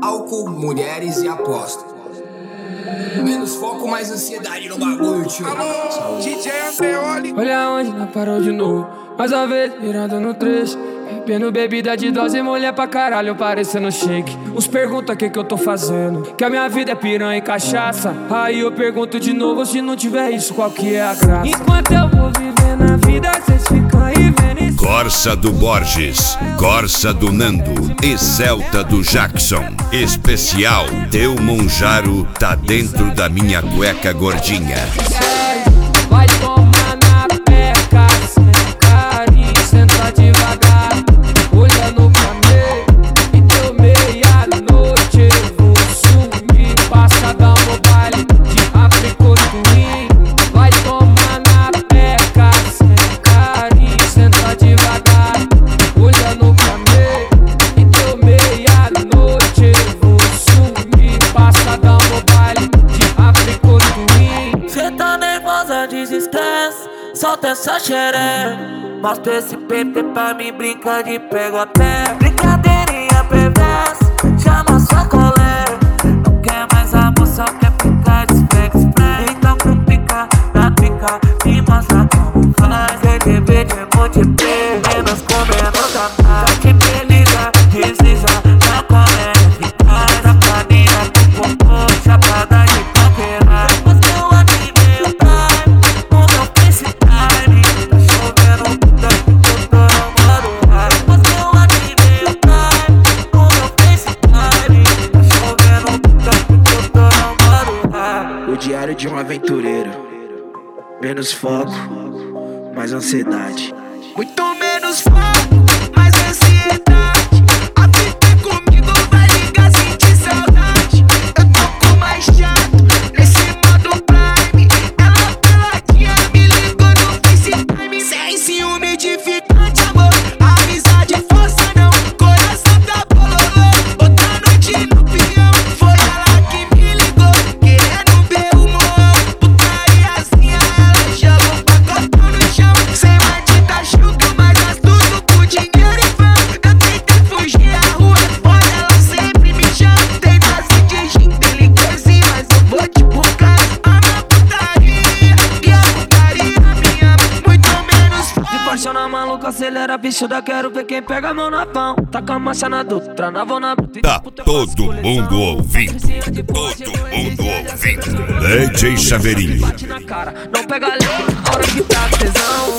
álcool, mulheres e aposta. Menos foco, mais ansiedade no bagulho, tio. Alô, DJ Andreoli. Olha onde nós parou de novo. Mais uma vez, virando no trecho. Bebendo bebida de dose, mulher pra caralho, parecendo shake. Uns perguntam o que eu tô fazendo, que a minha vida é piranha e cachaça. Aí eu pergunto de novo, se não tiver isso, qual que é a graça? Enquanto eu vou viver na vida, cês ficam aí vendo isso. Corsa do Borges, Corsa do Nando e Celta do Jackson. Especial Teu Monjaro tá dentro da minha cueca gordinha. Vai tomar na peca, sem carinho, senta devagar. Olhando pra mim, e deu meia-noite eu vou sumir. Passa da mobile de África Twin. Vai tomar na peca, sem carinho, senta devagar. Olhando pra mim, e deu meia-noite eu vou sumir. Passa da mobile de África Twin. Cê tá nervosa, desestresse, solta essa xereca. Mostra esse PT pra mim, brinca de pego a pé. Brincadeirinha perversa, chama sua colega. Não quer mais amor, só quer ficar desflex. Então com pica, na pica, me mostra como faz. CDB de Monte P, menos com menos a mais. Já te beleza, desliza, na colher eficaz. A planilha com popô, chapada de paquera. Depois que eu ativei o time, no meu FaceTime, tá chovendo puta que eu tô no modo high. Depois que eu ativei o time, no meu FaceTime, tá chovendo puta que eu tô no modo high. O diário de um aventureiro. Menos foco, mais ansiedade. Muito menos foco, mais ansiedade. A fita é comigo, vai ligar, sentir saudade. Eu tô com mais chato, nesse modo Prime. Ela peladinha me ligou no FaceTime. Sem ciúme edificante, amor. Amizade, força não, coração tá bololô. Outra noite no peão, foi ela que me ligou. Querendo ver o morro, putariazinha. Ela joga o pacotão no chão. Sem batida, chuca, mas astuto com dinheiro e fã. Eu tentei fugir, a rua é foda, ela sempre me chama. Tem dose de gin, delicadeza, mas eu vou te buscar. Ama a putaria, e a putaria me ama. Muito menos De foda. paixão na maluca, acelera, bichuda, quero ver quem pega a mão na pão. Tá com a marcha na Dutra, na vou na bruta. Tá todo mundo ouvindo, todo mundo ouvindo. DJ Chaveirinho. Bate na cara, não pega leve, a hora que tá tesão.